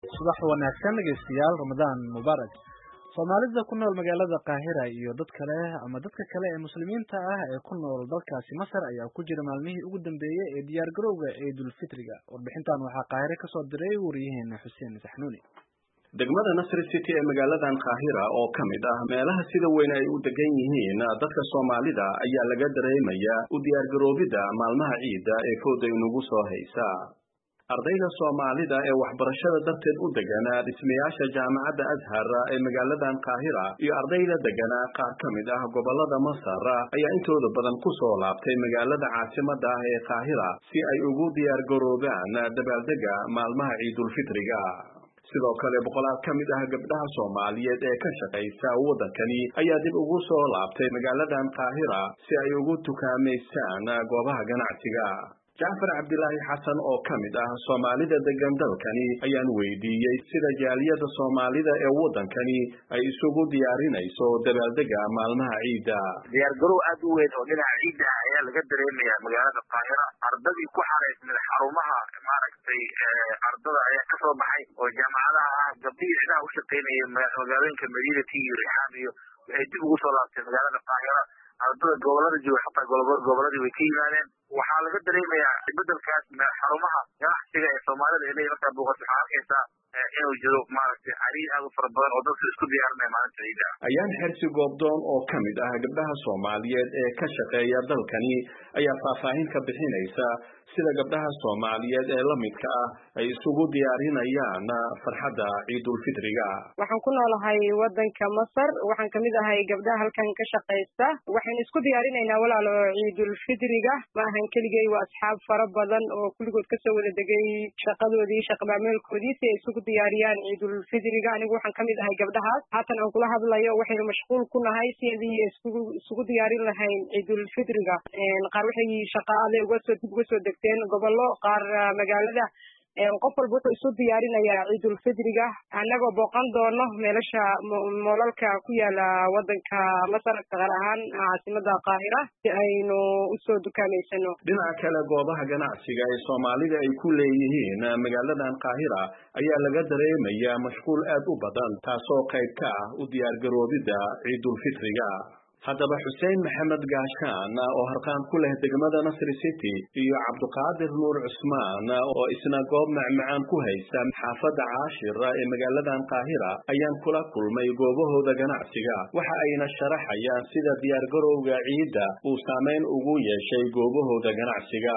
subax wanaagsan dhegeystayaal Ramadaan Mubaarak. Soomaalida ku nool magaalada Qaahira iyo dadka kale ee muslimiinta ah ee ku nool dalkaasi Masar ayaa ku jira maalmihii ugu dambeeyay ee diyaar garowga Eidul Fitriga. Warbixintan waxaa Qaahira ka soo diray wariyaheena Xuseen Saxnuuni. degmada Nasri City ee magaaladan Qaahira oo kamid ah meelaha sida weyn ay u degan yihiin dadka Soomaalida ayaa laga dareemayaa u diyaar garoobida maalmaha ciida ee fooda inagu soo haysa. ardayda Soomaalida ee waxbarashada darteed u deganaa dhismayaasha jaamacadda Azhar ee magaaladan Qaahira iyo ardayda deganaa qaar kamid ah gobolada Masar ayaa intooda badan ku soo laabtay magaalada caasimadda ah ee Qaahira si ay ugu diyaar garoobaan dabaaldega maalmaha Ciidul Fitriga. sidoo kale boqolaal kamid ah gabdhaha Soomaaliyeed ee ka shaqeysa wadankani ayaa dib ugu soo laabtay magaaladan Qaahira si ay ugu tukaameystaan goobaha ganacsiga. Jaafar Cabdilaahi Xasan oo kamid ah Soomaalida degan dalkani ayaan weydiiyay sida jaaliyada Soomaalida ee wadankani ay isugu diyaarinayso dabaaldega maalmaha ciida. diyaar garow aad u weyn oo dhinaca ciida ayaa laga dareemayaa magaalada Qaahira. ardadii ku xareysay xarumaha maaragtay ardada ayaa ka soo baxay oo jaamacadaha ah gabdhihii sidaa u shaqeynayay magaalooyinka Madiinati iyo Rixaam iyo waxay dib ugu soo laabtay magaalada Qaahira. ardada gobolada jooga xataa goboladii way ka yimaadeen. waxaa laga dareemayaa isbedelkaas xarumaha ganacsiga ee Soomaalida inay markaa booqato. waxaa arkaysaa inuu jiro maaragtay cariir aad u fara badan oo dadka isku diyaarinaya maalinta ciida. ayaan xersi goobdoon oo kamid ah gabdhaha Soomaaliyeed ee ka shaqeeya dalkani ayaa faahfaahin ka bixinaysa sida gabdhaha Soomaaliyeed ee la midka ah ay isugu diyaarinayaan farxadda Ciidul Fitriga. waxaan ku noolahay wadanka Masar. waxaan kamid ahay gabdhaha halkan ka shaqeysta. waxaan isku diyaarinaynaa walaalo Ciidul Fitriga. ma ahan keligay, waa asxaab fara badan oo kulligood kasoo wada degay shaqadoodii shaqamaameelkoodii si ay isugu diyaariyaan Ciidul Fitriga. anigu waxaan kamid ahay gabdhahaas. haatan aan kula hadlayo waxaynu mashquul ku nahay sidii isugu diyaarin lahayn Ciidul Fitriga. qaar waxay shaqaale uga soo degteen gobollo, qaar magaalada. qof walba wuxuu isu diyaarinayaa Ciidul Fitriga. annagoo booqan doono meelasha moolalka ku yaala wadanka Masar, gaar ahaan caasimadda Qaahira, si aynu usoo dukaameysano. dhinaca kale goobaha ganacsiga ee Soomaalida ay ku leeyihiin magaaladan Qaahira ayaa laga dareemayaa mashquul aad u badan, taasoo qayb ka ah u diyaar garoobida Ciidul Fitriga. haddaba Xuseen Maxamed Gaashaan oo harqaan ku leh degmada Nasri City iyo Cabduqaadir Nuur Cusmaan oo isna goob macmacaan ku haysta xaafadda Caashir ee magaaladan Qaahira ayaan kula kulmay goobahooda ganacsiga. waxa ayna sharaxayaan sida diyaar garowga ciida uu saameyn ugu yeeshay goobahooda ganacsiga.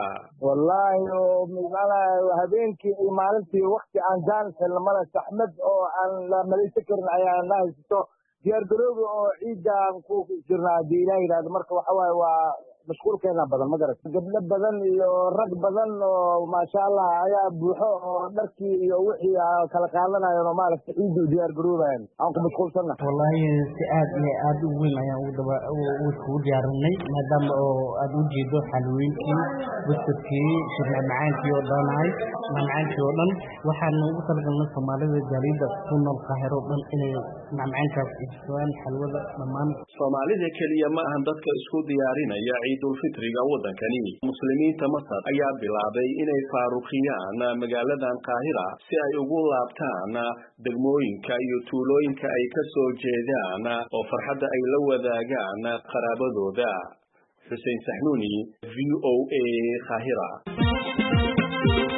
wallaahi habeenkii iyo maalintii waqti aan jaanis lamada saxmad oo aan la malaysan karin ayaan la haysto diyaar garowga oo ciidaan ku jirnaa haddii ilaah yidhaahdo. marka waxa waaye waa mashquulkeena badan ma garat. gabdho badan iyo rag badan oo maasha Allah ayaa buuxo oo dharkii iyo wixii kala qaadanayan oo maaragtay ciidda u diyaar garoobayan. aan ku mashquulsanna wallahi si aad iyo aad u weyn ayaan ugu diyaarinay, maadaama oo aad u jeedo xalweynkii, buskudkii, macmacaankii oo dhanay macmacaankii oo dhan. waxaan ugu talagalnay Soomaalida jaaliyada ku nool Qaahiro dhan inay macmacaankaas iibsadaan, xalwada dhammaan. Soomaalida kaliya ma ahan dadka isku diyaarinaya Ciidul Fitriga wadankani. muslimiinta Masar ayaa bilaabay inay faaruqiyaan magaaladan Qaahira si ay ugu laabtaan degmooyinka iyo tuulooyinka ay ka soo jeedaan oo farxadda ay la wadaagaan qaraabadooda. Xuseen Saxnuuni, VOA, Qaahira.